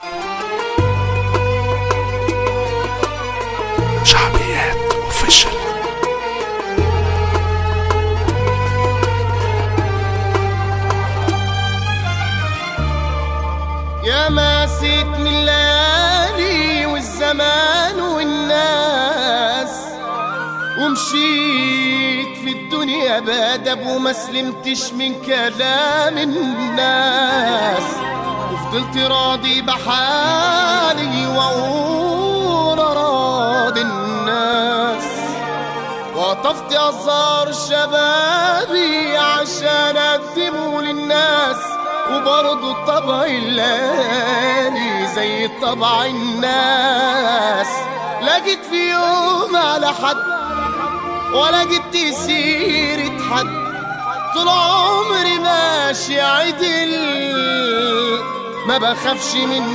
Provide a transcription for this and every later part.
شعبيات اوفيشال. يا ما سيت من الليالي والزمان والناس، ومشيت في الدنيا بأدب وما سلمتش من كلام الناس، وفضلت راضي بحالي وأقول راضي الناس، وقطفت أزهار شبابي عشان أقدمه للناس، وبرضه طبع الليالي زي طبع الناس. لا جيت في يوم على حد ولا جيت سيرة حد، طول عمري ماشي عدل ما بخافش من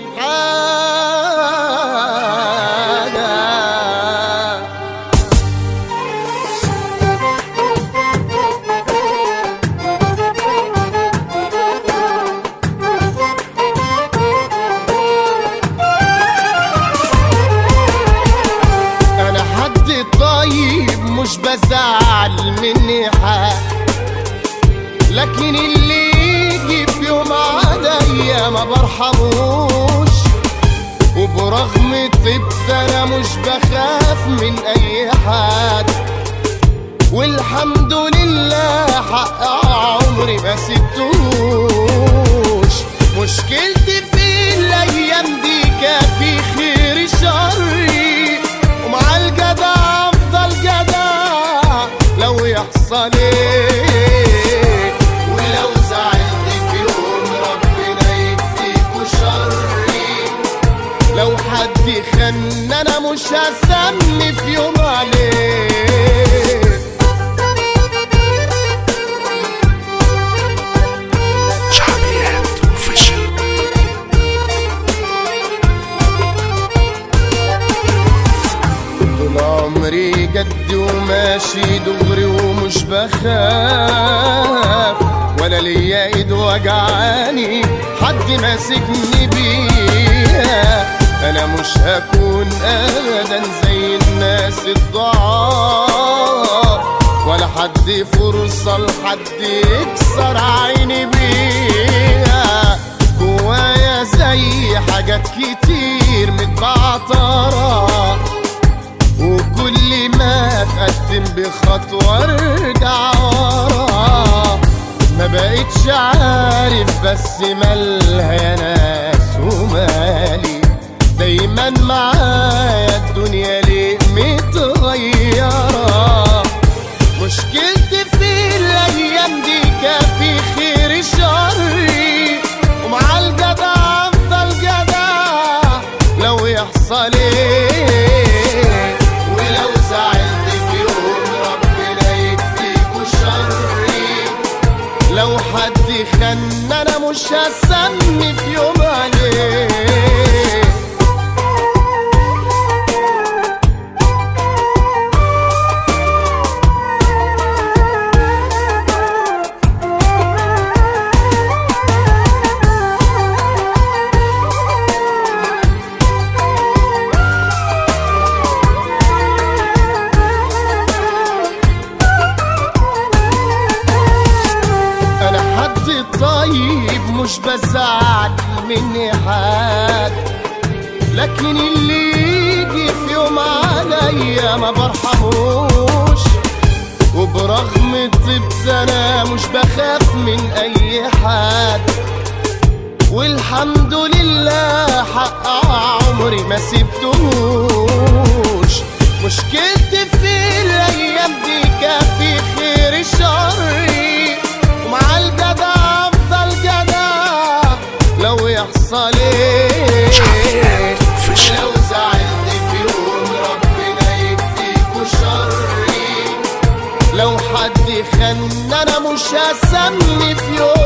حاجة. طيب مش بزعل مني حق، لكن اللي يجي في يوم عليا ما برحموش، وبرغم طيبت انا مش بخاف من اي حد، والحمد لله حق عمري ما سبتوش. مشكلتي في الايام دي كان في خير شري، ومع الجدع افضل جدع لو يحصل ايه، ولو زعلت في يوم ربنا يكفيكوا شري، لو حد خان انا مش هسمي في يوم عليه. شعبيات اوفيشال. طول عمري جد وماشي دغري ومش بخاف، ولا ليا ايد وجعاني حد ماسكني بيها. انا مش هكون ابدا زي الناس الضعاف، ولا حد فرصة لحد يكسر عيني بيها. جوايا زي حاجات كتير متبعترة، وكل ما اتقدم بخطوة ارجع ورا. ما بقتش عارف بس مالها يا ناس ومالي، دايما معايا الدنيا ليه متغيرة. مشكلتي في الايام دي كان في خير شري، ومع الجدع افضل جدع لو يحصل ايه، ولو زعلت في يوم ربنا يكفيكوا شري، لو حد خان انا مش هسمي في يوم عليه. طيب مش بزعل مني حد، لكن اللي يجي في يوم عليا ما برحموش، وبرغم طيبت انا مش بخاف من اي حد، والحمد لله حق عمري ما سبتوش. مشكلتي في الايام دي كان في خير شري، ومع الجدع افضل جدع لو يحصل ايه، لو زعلت في يوم ربنا يكفيكوا شري، لو حد خان انا مش هسمي في يوم